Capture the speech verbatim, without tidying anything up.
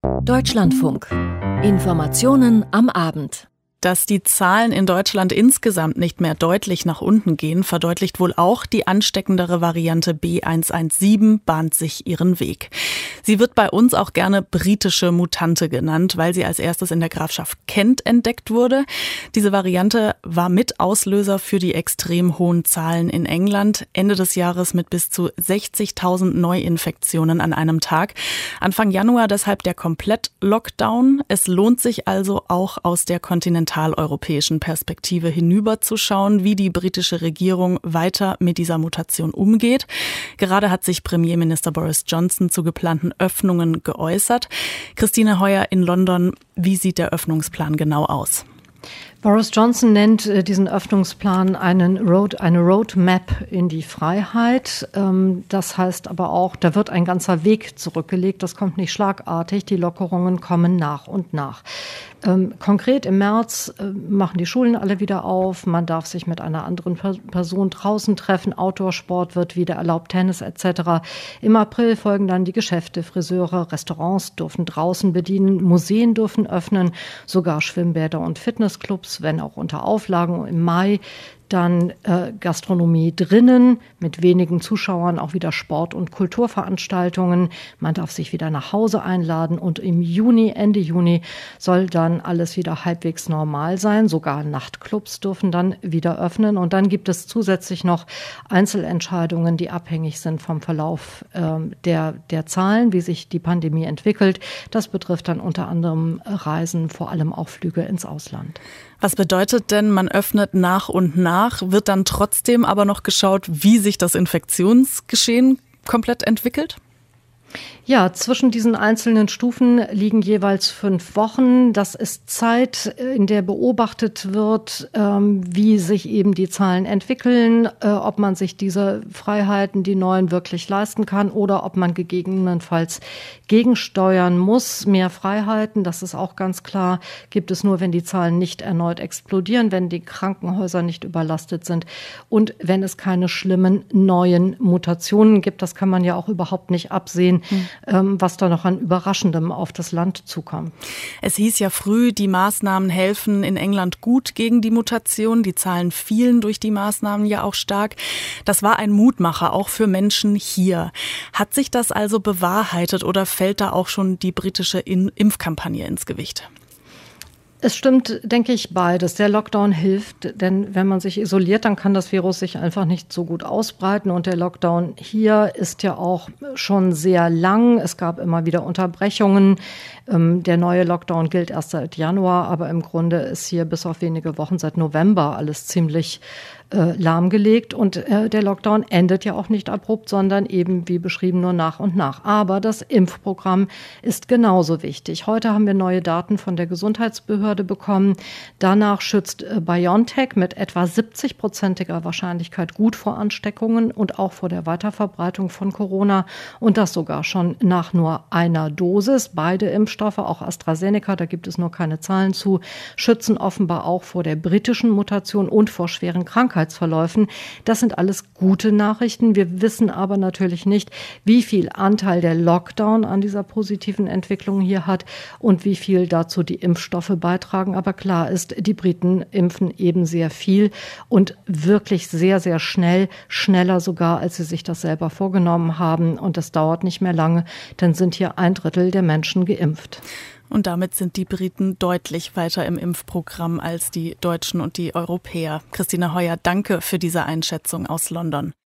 Deutschlandfunk. Informationen am Abend. Dass die Zahlen in Deutschland insgesamt nicht mehr deutlich nach unten gehen, verdeutlicht wohl auch die ansteckendere Variante B eins eins sieben, bahnt sich ihren Weg. Sie wird bei uns auch gerne britische Mutante genannt, weil sie als erstes in der Grafschaft Kent entdeckt wurde. Diese Variante war mit Auslöser für die extrem hohen Zahlen in England. Ende des Jahres mit bis zu sechzigtausend Neuinfektionen an einem Tag. Anfang Januar deshalb der Komplett-Lockdown. Es lohnt sich also auch aus der kontinentaleuropäischen Perspektive hinüberzuschauen, wie die britische Regierung weiter mit dieser Mutation umgeht. Gerade hat sich Premierminister Boris Johnson zu geplanten Öffnungen geäußert. Christine Heuer in London, wie sieht der Öffnungsplan genau aus? Boris Johnson nennt äh, diesen Öffnungsplan einen Road, eine Roadmap in die Freiheit. Ähm, das heißt aber auch, da wird ein ganzer Weg zurückgelegt. Das kommt nicht schlagartig. Die Lockerungen kommen nach und nach. Ähm, konkret im März äh, machen die Schulen alle wieder auf. Man darf sich mit einer anderen per- Person draußen treffen. Outdoor-Sport wird wieder erlaubt, Tennis et cetera. Im April folgen dann die Geschäfte, Friseure, Restaurants dürfen draußen bedienen, Museen dürfen öffnen, sogar Schwimmbäder und Fitnessclubs, wenn auch unter Auflagen. Im Mai dann äh, Gastronomie drinnen, mit wenigen Zuschauern, auch wieder Sport- und Kulturveranstaltungen. Man darf sich wieder nach Hause einladen und im Juni, Ende Juni soll dann alles wieder halbwegs normal sein. Sogar Nachtclubs dürfen dann wieder öffnen. Und dann gibt es zusätzlich noch Einzelentscheidungen, die abhängig sind vom Verlauf äh, der, der Zahlen, wie sich die Pandemie entwickelt. Das betrifft dann unter anderem Reisen, vor allem auch Flüge ins Ausland. Was bedeutet denn, man öffnet nach und nach, wird dann trotzdem aber noch geschaut, wie sich das Infektionsgeschehen komplett entwickelt? Ja, zwischen diesen einzelnen Stufen liegen jeweils fünf Wochen. Das ist Zeit, in der beobachtet wird, wie sich eben die Zahlen entwickeln, ob man sich diese Freiheiten, die neuen, wirklich leisten kann oder ob man gegebenenfalls gegensteuern muss. Mehr Freiheiten, das ist auch ganz klar, gibt es nur, wenn die Zahlen nicht erneut explodieren, wenn die Krankenhäuser nicht überlastet sind und wenn es keine schlimmen neuen Mutationen gibt. Das kann man ja auch überhaupt nicht absehen, hm. was da noch an Überraschendem auf das Land zukommt. Es hieß ja früh, die Maßnahmen helfen in England gut gegen die Mutation. Die Zahlen fielen durch die Maßnahmen ja auch stark. Das war ein Mutmacher, auch für Menschen hier. Hat sich das also bewahrheitet oder fällt da auch schon die britische Impfkampagne ins Gewicht? Es stimmt, denke ich, beides. Der Lockdown hilft, denn wenn man sich isoliert, dann kann das Virus sich einfach nicht so gut ausbreiten. Und der Lockdown hier ist ja auch schon sehr lang. Es gab immer wieder Unterbrechungen. Der neue Lockdown gilt erst seit Januar, aber im Grunde ist hier bis auf wenige Wochen seit November alles ziemlich äh, lahmgelegt. Und äh, der Lockdown endet ja auch nicht abrupt, sondern eben, wie beschrieben, nur nach und nach. Aber das Impfprogramm ist genauso wichtig. Heute haben wir neue Daten von der Gesundheitsbehörde bekommen. Danach schützt äh, BioNTech mit etwa siebzig-prozentiger Wahrscheinlichkeit gut vor Ansteckungen und auch vor der Weiterverbreitung von Corona. Und das sogar schon nach nur einer Dosis. Beide Impfstoffe, auch AstraZeneca, da gibt es nur keine Zahlen zu, schützen offenbar auch vor der britischen Mutation und vor schweren Krankheitsverläufen. Das sind alles gute Nachrichten. Wir wissen aber natürlich nicht, wie viel Anteil der Lockdown an dieser positiven Entwicklung hier hat und wie viel dazu die Impfstoffe beitragen. Aber klar ist, die Briten impfen eben sehr viel und wirklich sehr, sehr schnell, schneller sogar, als sie sich das selber vorgenommen haben. Und das dauert nicht mehr lange, dann sind hier ein Drittel der Menschen geimpft. Und damit sind die Briten deutlich weiter im Impfprogramm als die Deutschen und die Europäer. Christine Heuer, danke für diese Einschätzung aus London.